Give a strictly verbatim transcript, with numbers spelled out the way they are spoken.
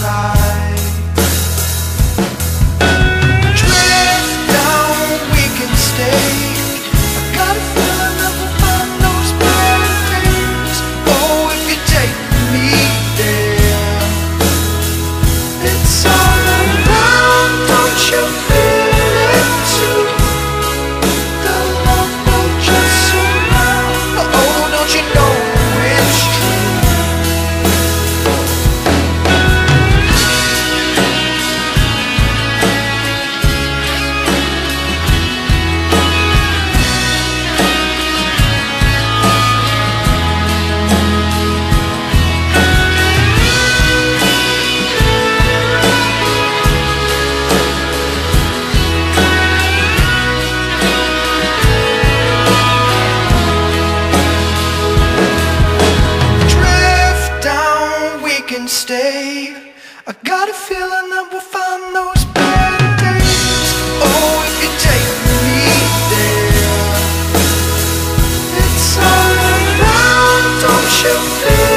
side. Drift down, we can stay. I got a feeling that we'll find those better days. Oh, if you take me there, it's all around, don't you feel it too? The love will just surround. Oh, don't you know it's true? Can stay. I got a feeling that we'll find those better days. Oh, if you take me there, it's all around, don't you feel